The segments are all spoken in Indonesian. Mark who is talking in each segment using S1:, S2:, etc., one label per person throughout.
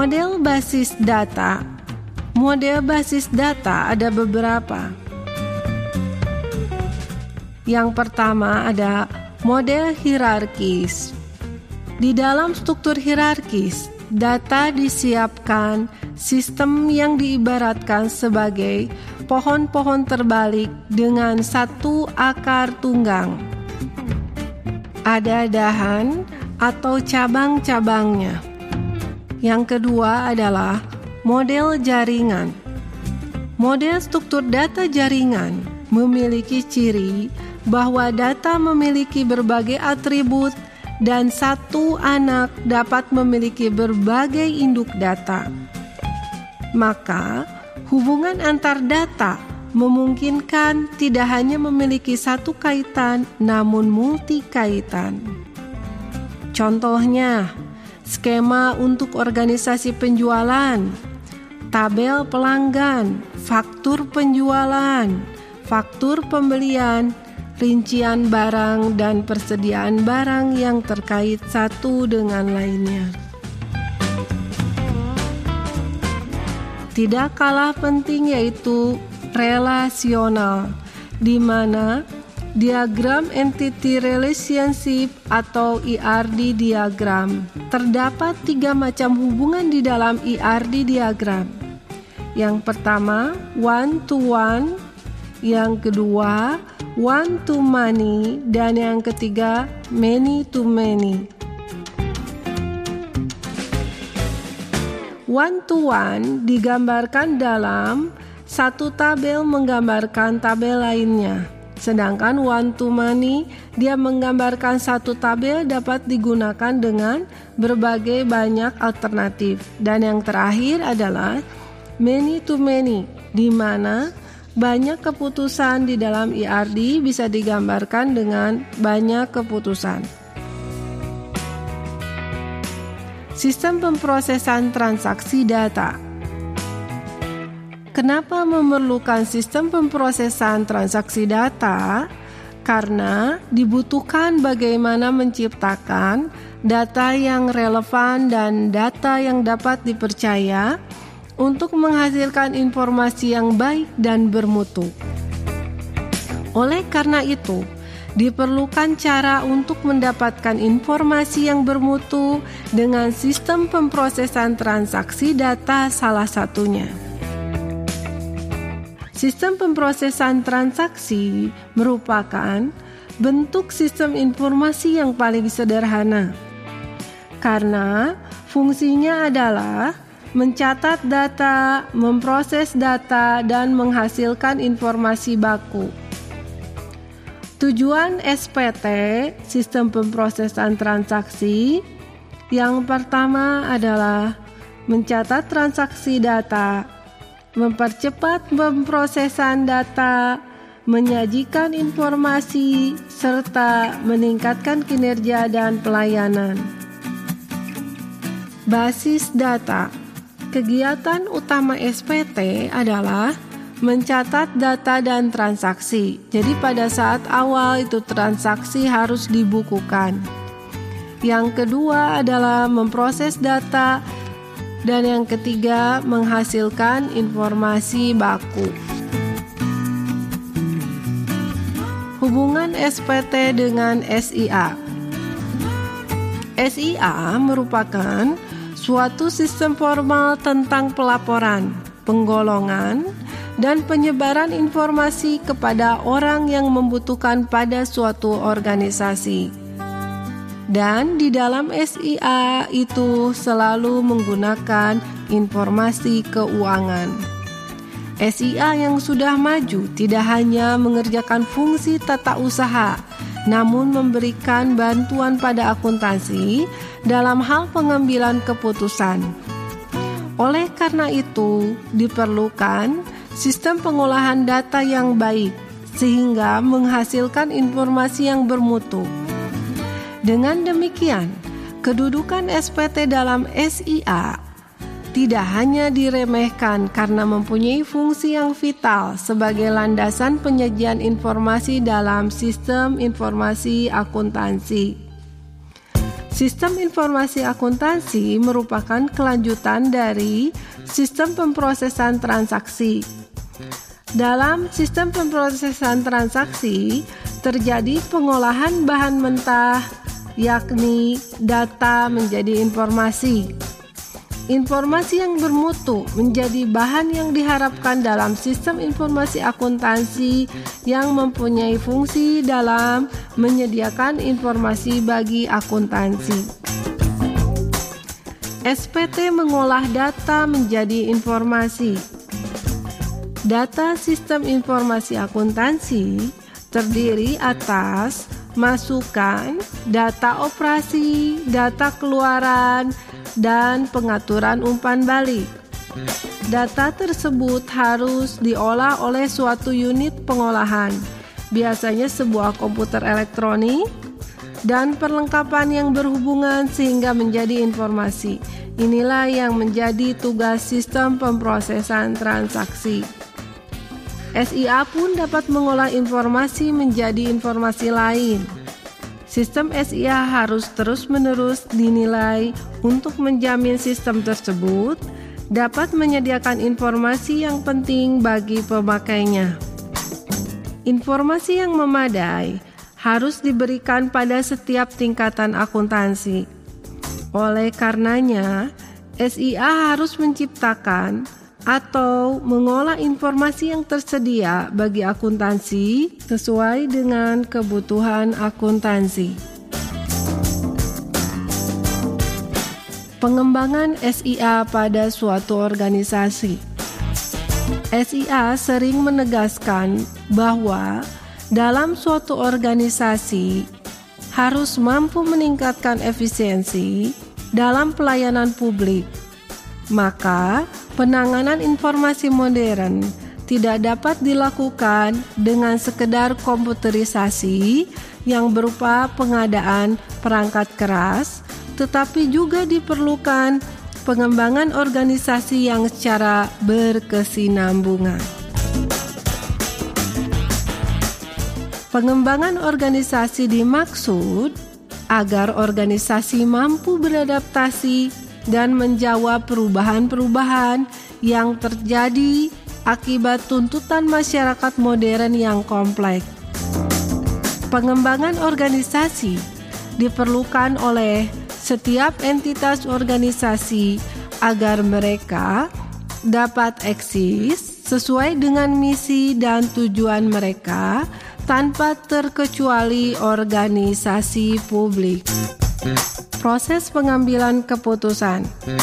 S1: Model basis data. Model basis data ada beberapa. Yang pertama ada model hierarkis. Di dalam struktur hierarkis, data disiapkan sistem yang diibaratkan sebagai pohon-pohon terbalik dengan satu akar tunggang. Ada dahan atau cabang-cabangnya. Yang kedua adalah model jaringan. Model struktur data jaringan memiliki ciri bahwa data memiliki berbagai atribut dan satu anak dapat memiliki berbagai induk data. Maka, hubungan antar data memungkinkan tidak hanya memiliki satu kaitan, namun multi kaitan. Contohnya, skema untuk organisasi penjualan, tabel pelanggan, faktur penjualan, faktur pembelian, rincian barang dan persediaan barang yang terkait satu dengan lainnya. Tidak kalah penting yaitu relasional, di mana diagram entity relationship atau ERD diagram. Terdapat 3 macam hubungan di dalam ERD diagram. Yang pertama, one to one, yang kedua, one to many, dan yang ketiga, many to many. One to one digambarkan dalam satu tabel menggambarkan tabel lainnya. Sedangkan one to many, dia menggambarkan satu tabel dapat digunakan dengan berbagai banyak alternatif. Dan yang terakhir adalah many to many, di mana banyak keputusan di dalam ERD bisa digambarkan dengan banyak keputusan. Sistem pemrosesan transaksi data. Kenapa memerlukan sistem pemrosesan transaksi data? Karena dibutuhkan bagaimana menciptakan data yang relevan dan data yang dapat dipercaya untuk menghasilkan informasi yang baik dan bermutu. Oleh karena itu, diperlukan cara untuk mendapatkan informasi yang bermutu dengan sistem pemrosesan transaksi data salah satunya. Sistem pemrosesan transaksi merupakan bentuk sistem informasi yang paling sederhana, karena fungsinya adalah mencatat data, memproses data, dan menghasilkan informasi baku. Tujuan SPT, sistem pemrosesan transaksi, yang pertama adalah mencatat transaksi data, mempercepat pemrosesan data, menyajikan informasi, serta meningkatkan kinerja dan pelayanan. Basis data. Kegiatan utama SPT adalah mencatat data dan transaksi. Jadi pada saat awal itu transaksi harus dibukukan. Yang kedua adalah memproses data, dan yang ketiga menghasilkan informasi baku. Hubungan SPT dengan SIA. SIA merupakan suatu sistem formal tentang pelaporan, penggolongan, dan penyebaran informasi kepada orang yang membutuhkan pada suatu organisasi. Dan di dalam SIA itu selalu menggunakan informasi keuangan. SIA yang sudah maju tidak hanya mengerjakan fungsi tata usaha, namun memberikan bantuan pada akuntansi dalam hal pengambilan keputusan. Oleh karena itu, diperlukan sistem pengolahan data yang baik, sehingga menghasilkan informasi yang bermutu. Dengan demikian, kedudukan SPT dalam SIA tidak hanya diremehkan karena mempunyai fungsi yang vital sebagai landasan penyajian informasi dalam sistem informasi akuntansi. Sistem informasi akuntansi merupakan kelanjutan dari sistem pemrosesan transaksi. Dalam sistem pemrosesan transaksi, terjadi pengolahan bahan mentah, yakni data menjadi informasi. Informasi yang bermutu menjadi bahan yang diharapkan dalam sistem informasi akuntansi yang mempunyai fungsi dalam menyediakan informasi bagi akuntansi. SPT mengolah data menjadi informasi. Data sistem informasi akuntansi terdiri atas masukan, data operasi, data keluaran, dan pengaturan umpan balik. Data tersebut harus diolah oleh suatu unit pengolahan, biasanya sebuah komputer elektronik, dan perlengkapan yang berhubungan sehingga menjadi informasi. Inilah yang menjadi tugas sistem pemrosesan transaksi. SIA pun dapat mengolah informasi menjadi informasi lain. Sistem SIA harus terus-menerus dinilai untuk menjamin sistem tersebut dapat menyediakan informasi yang penting bagi pemakainya. Informasi yang memadai harus diberikan pada setiap tingkatan akuntansi. Oleh karenanya, SIA harus menciptakan atau mengolah informasi yang tersedia bagi akuntansi sesuai dengan kebutuhan akuntansi. Pengembangan SIA pada suatu organisasi. SIA sering menegaskan bahwa dalam suatu organisasi harus mampu meningkatkan efisiensi dalam pelayanan publik. Maka, penanganan informasi modern tidak dapat dilakukan dengan sekedar komputerisasi yang berupa pengadaan perangkat keras, tetapi juga diperlukan pengembangan organisasi yang secara berkesinambungan. Pengembangan organisasi dimaksud agar organisasi mampu beradaptasi dan menjawab perubahan-perubahan yang terjadi akibat tuntutan masyarakat modern yang kompleks. Pengembangan organisasi diperlukan oleh setiap entitas organisasi agar mereka dapat eksis sesuai dengan misi dan tujuan mereka tanpa terkecuali organisasi publik. Proses pengambilan keputusan.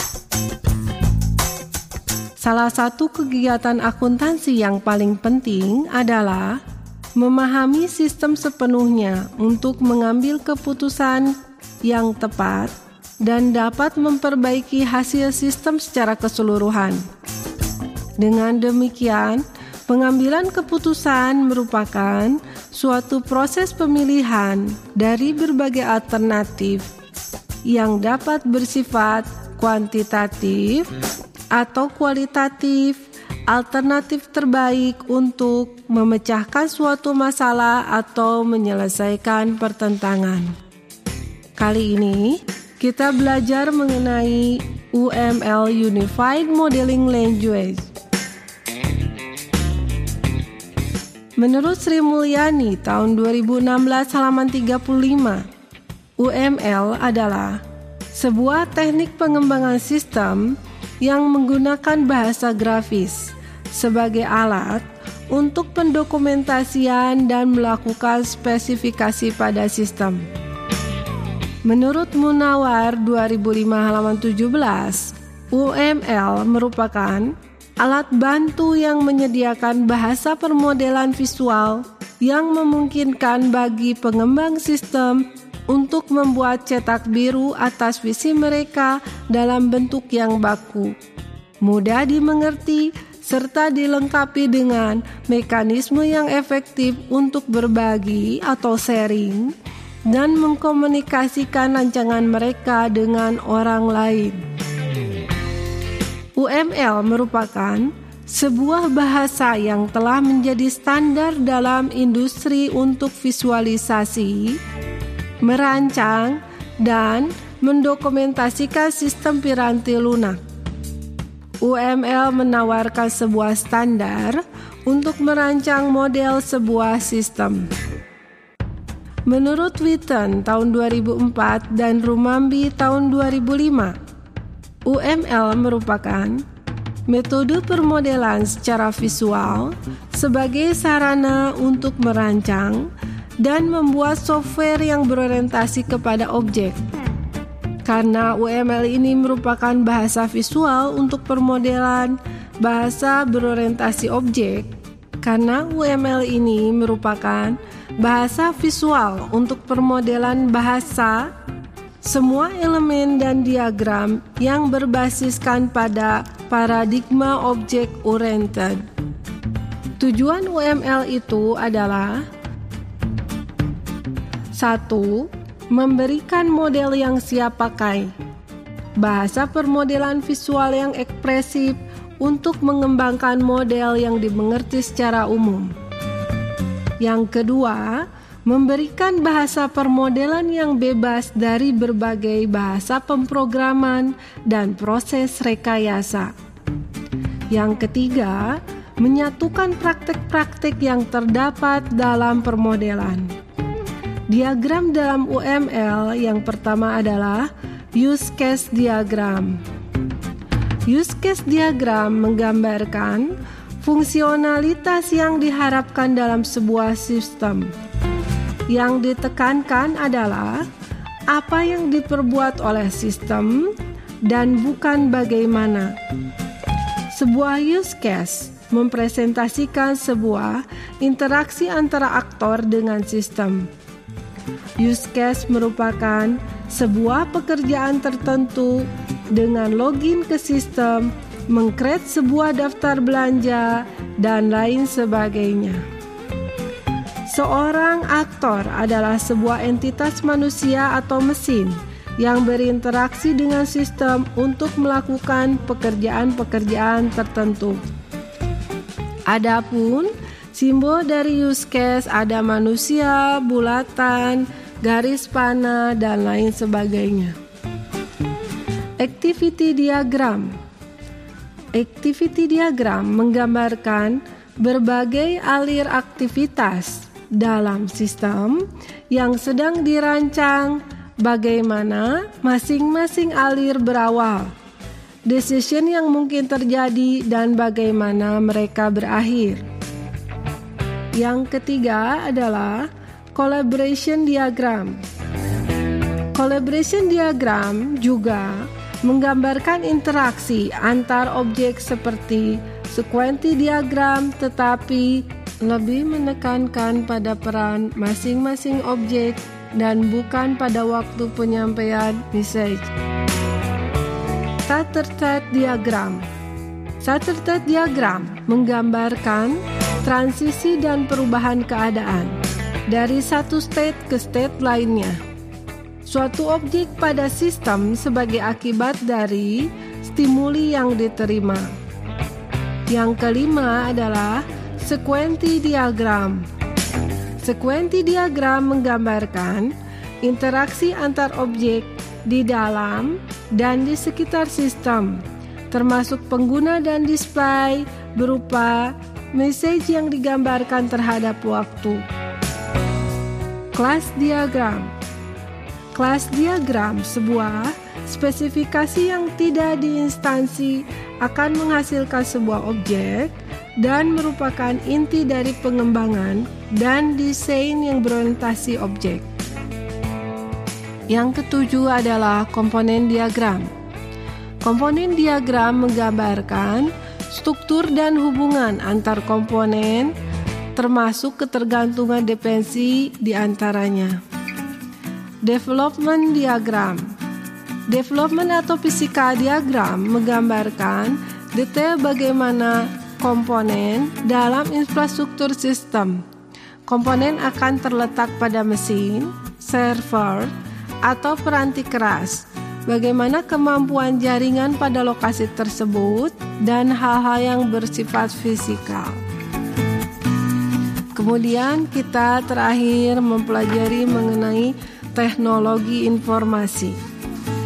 S1: Salah satu kegiatan akuntansi yang paling penting adalah memahami sistem sepenuhnya untuk mengambil keputusan yang tepat dan dapat memperbaiki hasil sistem secara keseluruhan. Dengan demikian, pengambilan keputusan merupakan suatu proses pemilihan dari berbagai alternatif yang dapat bersifat kuantitatif atau kualitatif, alternatif terbaik untuk memecahkan suatu masalah atau menyelesaikan pertentangan. Kali ini kita belajar mengenai UML Unified Modeling Language. Menurut Sri Mulyani tahun 2016 halaman 35, UML adalah sebuah teknik pengembangan sistem yang menggunakan bahasa grafis sebagai alat untuk pendokumentasian dan melakukan spesifikasi pada sistem. Menurut Munawar 2005 halaman 17, UML merupakan alat bantu yang menyediakan bahasa permodelan visual yang memungkinkan bagi pengembang sistem untuk membuat cetak biru atas visi mereka dalam bentuk yang baku, mudah dimengerti, serta dilengkapi dengan mekanisme yang efektif untuk berbagi atau sharing dan mengkomunikasikan rancangan mereka dengan orang lain. UML merupakan sebuah bahasa yang telah menjadi standar dalam industri untuk visualisasi, merancang, dan mendokumentasikan sistem piranti lunak. UML menawarkan sebuah standar untuk merancang model sebuah sistem. Menurut Witten tahun 2004 dan Rumambi tahun 2005, UML merupakan metode permodelan secara visual sebagai sarana untuk merancang dan membuat software yang berorientasi kepada objek. Karena UML ini merupakan bahasa visual untuk permodelan bahasa berorientasi objek, karena UML ini merupakan bahasa visual untuk permodelan bahasa, semua elemen dan diagram yang berbasiskan pada paradigma object oriented. Tujuan UML itu adalah 1. Memberikan model yang siap pakai, bahasa permodelan visual yang ekspresif untuk mengembangkan model yang dimengerti secara umum. Yang kedua, memberikan bahasa permodelan yang bebas dari berbagai bahasa pemrograman dan proses rekayasa. Yang ketiga, menyatukan praktek-praktek yang terdapat dalam permodelan. Diagram dalam UML yang pertama adalah use case diagram. Use case diagram menggambarkan fungsionalitas yang diharapkan dalam sebuah sistem. Yang ditekankan adalah apa yang diperbuat oleh sistem dan bukan bagaimana. Sebuah use case mempresentasikan sebuah interaksi antara aktor dengan sistem. Use case merupakan sebuah pekerjaan tertentu dengan login ke sistem, meng-create sebuah daftar belanja, dan lain sebagainya. Seorang aktor adalah sebuah entitas manusia atau mesin yang berinteraksi dengan sistem untuk melakukan pekerjaan-pekerjaan tertentu. Adapun simbol dari use case ada manusia, bulatan, garis panah, dan lain sebagainya. Activity diagram. Activity diagram menggambarkan berbagai alir aktivitas dalam sistem yang sedang dirancang, bagaimana masing-masing alir berawal, decision yang mungkin terjadi, dan bagaimana mereka berakhir. Yang ketiga adalah collaboration diagram. Collaboration diagram juga menggambarkan interaksi antar objek seperti sequential diagram, tetapi lebih menekankan pada peran masing-masing objek dan bukan pada waktu penyampaian message. Starter diagram. Starter diagram menggambarkan transisi dan perubahan keadaan dari satu state ke state lainnya. Suatu objek pada sistem sebagai akibat dari stimuli yang diterima. Yang kelima adalah sequential diagram. Sequential diagram menggambarkan interaksi antar objek di dalam dan di sekitar sistem, termasuk pengguna dan display berupa message yang digambarkan terhadap waktu. Class diagram. Class diagram sebuah spesifikasi yang tidak diinstansi akan menghasilkan sebuah objek dan merupakan inti dari pengembangan dan desain yang berorientasi objek. Yang ketujuh adalah komponen diagram. Komponen diagram menggambarkan struktur dan hubungan antar komponen, termasuk ketergantungan dependensi di antaranya. Development diagram. Development atau physical diagram menggambarkan detail bagaimana komponen dalam infrastruktur sistem. Komponen akan terletak pada mesin, server, atau peranti keras. Bagaimana kemampuan jaringan pada lokasi tersebut dan hal-hal yang bersifat fisikal. Kemudian kita terakhir mempelajari mengenai teknologi informasi.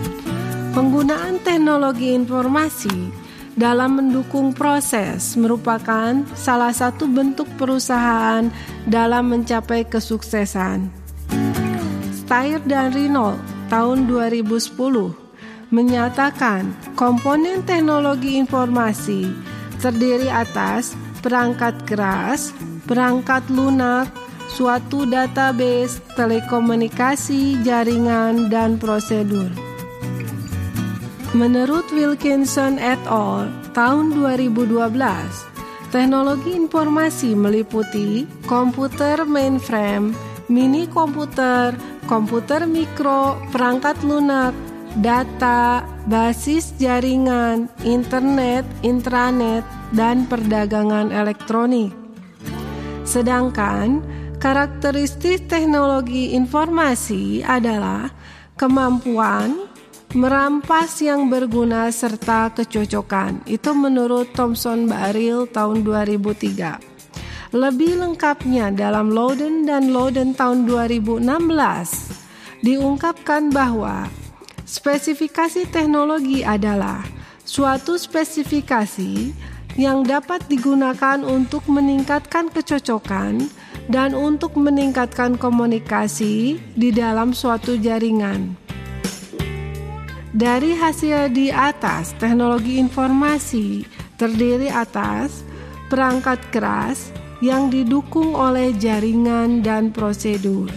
S1: Penggunaan teknologi informasi dalam mendukung proses merupakan salah satu bentuk perusahaan dalam mencapai kesuksesan. Steyer dan Reynolds tahun 2010 menyatakan komponen teknologi informasi terdiri atas perangkat keras, perangkat lunak, suatu database, telekomunikasi, jaringan, dan prosedur. Menurut Wilkinson et al. Tahun 2012, teknologi informasi meliputi komputer mainframe, mini komputer, komputer mikro, perangkat lunak, data, basis jaringan, internet, intranet, dan perdagangan elektronik. Sedangkan karakteristik teknologi informasi adalah kemampuan merampas yang berguna serta kecocokan. Itu menurut Thomson Baril tahun 2003. Lebih lengkapnya dalam Louden dan Louden tahun 2016 diungkapkan bahwa spesifikasi teknologi adalah suatu spesifikasi yang dapat digunakan untuk meningkatkan kecocokan dan untuk meningkatkan komunikasi di dalam suatu jaringan. Dari hasil di atas, teknologi informasi terdiri atas perangkat keras yang didukung oleh jaringan dan prosedur.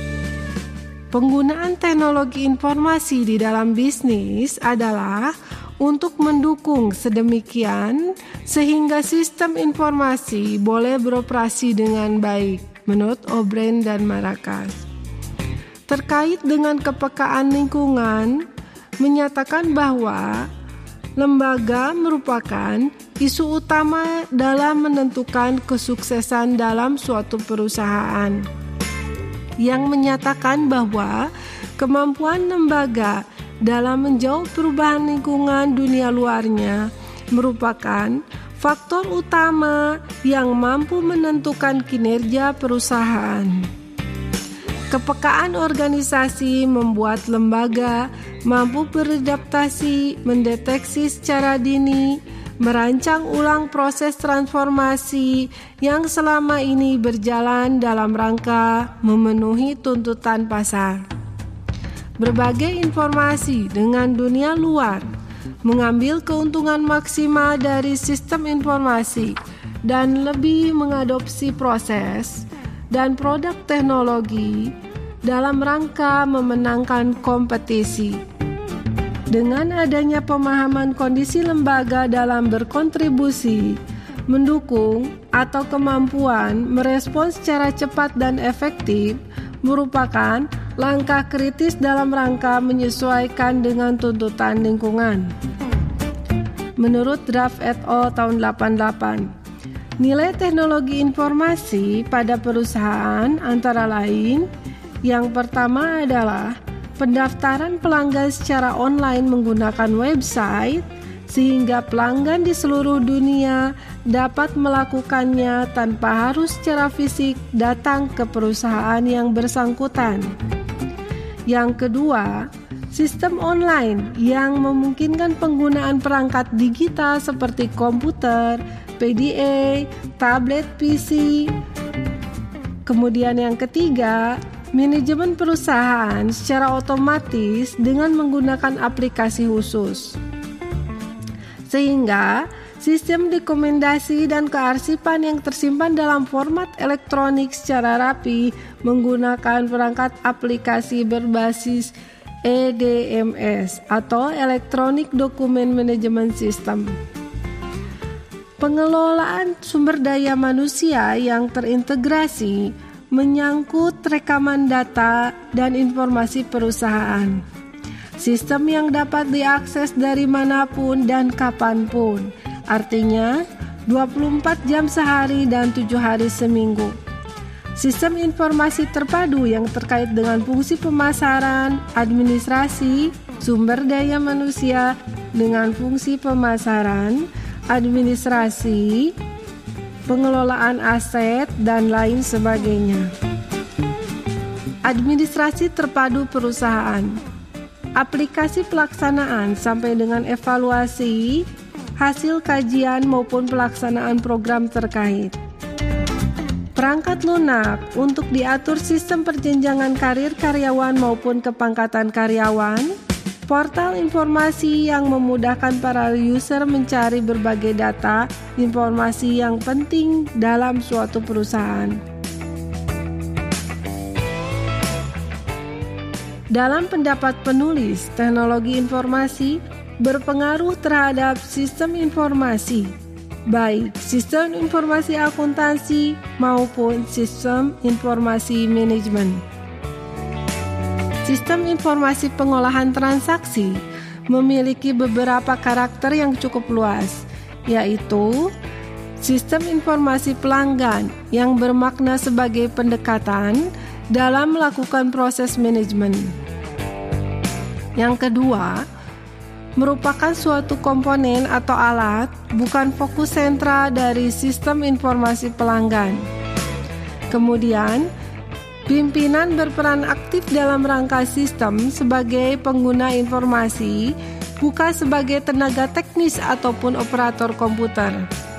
S1: Penggunaan teknologi informasi di dalam bisnis adalah untuk mendukung sedemikian sehingga sistem informasi boleh beroperasi dengan baik, menurut O'Brien dan Maracas. Terkait dengan kepekaan lingkungan, menyatakan bahwa lembaga merupakan isu utama dalam menentukan kesuksesan dalam suatu perusahaan, yang menyatakan bahwa kemampuan lembaga dalam menjawab perubahan lingkungan dunia luarnya merupakan faktor utama yang mampu menentukan kinerja perusahaan. Kepekaan organisasi membuat lembaga mampu beradaptasi, mendeteksi secara dini, merancang ulang proses transformasi yang selama ini berjalan dalam rangka memenuhi tuntutan pasar. Berbagai informasi dengan dunia luar, mengambil keuntungan maksimal dari sistem informasi dan lebih mengadopsi proses dan produk teknologi dalam rangka memenangkan kompetisi. Dengan adanya pemahaman kondisi lembaga dalam berkontribusi, mendukung atau kemampuan merespons secara cepat dan efektif merupakan langkah kritis dalam rangka menyesuaikan dengan tuntutan lingkungan. Menurut Draft et al. Tahun 88, nilai teknologi informasi pada perusahaan antara lain, yang pertama adalah pendaftaran pelanggan secara online menggunakan website, sehingga pelanggan di seluruh dunia dapat melakukannya tanpa harus secara fisik datang ke perusahaan yang bersangkutan. Yang kedua, sistem online yang memungkinkan penggunaan perangkat digital seperti komputer, PDA, tablet PC. Kemudian yang ketiga, manajemen perusahaan secara otomatis dengan menggunakan aplikasi khusus. Sehingga sistem dokumentasi dan kearsipan yang tersimpan dalam format elektronik secara rapi menggunakan perangkat aplikasi berbasis EDMS atau Electronic Document Management System. Pengelolaan sumber daya manusia yang terintegrasi menyangkut rekaman data dan informasi perusahaan. Sistem yang dapat diakses dari manapun dan kapanpun, artinya 24 jam sehari dan 7 hari seminggu. Sistem informasi terpadu yang terkait dengan fungsi pemasaran, administrasi, sumber daya manusia dengan fungsi pemasaran, administrasi, pengelolaan aset, dan lain sebagainya. Administrasi terpadu perusahaan. aplikasi pelaksanaan sampai dengan evaluasi hasil kajian maupun pelaksanaan program terkait. Perangkat lunak untuk diatur sistem perjenjangan karir karyawan maupun kepangkatan karyawan, portal informasi yang memudahkan para user mencari berbagai data informasi yang penting dalam suatu perusahaan. Dalam pendapat penulis, teknologi informasi berpengaruh terhadap sistem informasi, baik sistem informasi akuntansi maupun sistem informasi manajemen. Sistem informasi pengolahan transaksi memiliki beberapa karakter yang cukup luas, yaitu sistem informasi pelanggan yang bermakna sebagai pendekatan dalam melakukan proses manajemen. Yang kedua, merupakan suatu komponen atau alat, bukan fokus sentra dari sistem informasi pelanggan. Kemudian, pimpinan berperan aktif dalam rangka sistem sebagai pengguna informasi, bukan sebagai tenaga teknis ataupun operator komputer.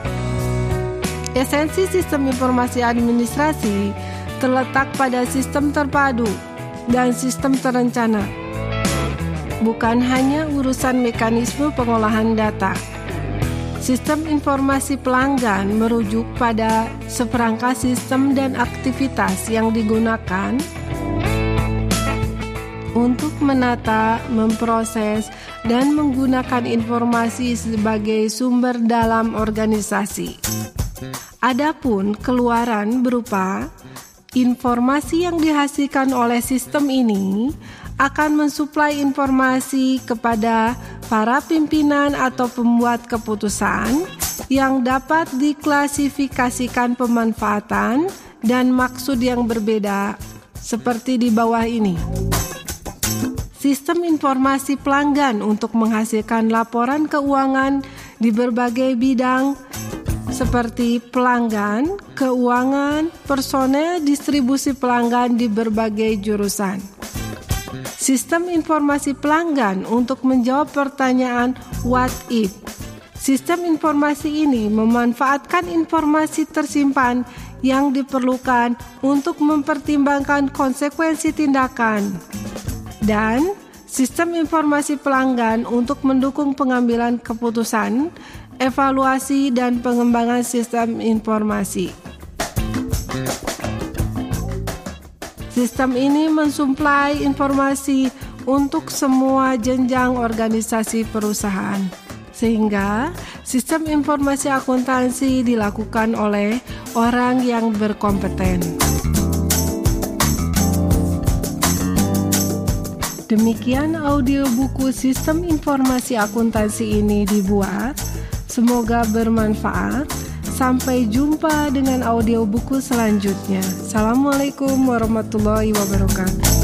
S1: Esensi sistem informasi administrasi terletak pada sistem terpadu dan sistem terencana, bukan hanya urusan mekanisme pengolahan data. Sistem informasi pelanggan merujuk pada seperangkat sistem dan aktivitas yang digunakan untuk menata, memproses, dan menggunakan informasi sebagai sumber dalam organisasi. Adapun keluaran berupa informasi yang dihasilkan oleh sistem ini akan mensuplai informasi kepada para pimpinan atau pembuat keputusan yang dapat diklasifikasikan pemanfaatan dan maksud yang berbeda seperti di bawah ini. Sistem informasi pelanggan untuk menghasilkan laporan keuangan di berbagai bidang seperti pelanggan, keuangan, personel, distribusi pelanggan di berbagai jurusan. Sistem informasi pelanggan untuk menjawab pertanyaan what if. Sistem informasi ini memanfaatkan informasi tersimpan yang diperlukan untuk mempertimbangkan konsekuensi tindakan. Dan sistem informasi pelanggan untuk mendukung pengambilan keputusan, evaluasi, dan pengembangan sistem informasi. Sistem ini mensuplai informasi untuk semua jenjang organisasi perusahaan, sehingga sistem informasi akuntansi dilakukan oleh orang yang berkompeten. Demikian audio buku Sistem Informasi Akuntansi ini dibuat. Semoga bermanfaat. Sampai jumpa dengan audio buku selanjutnya. Assalamualaikum warahmatullahi wabarakatuh.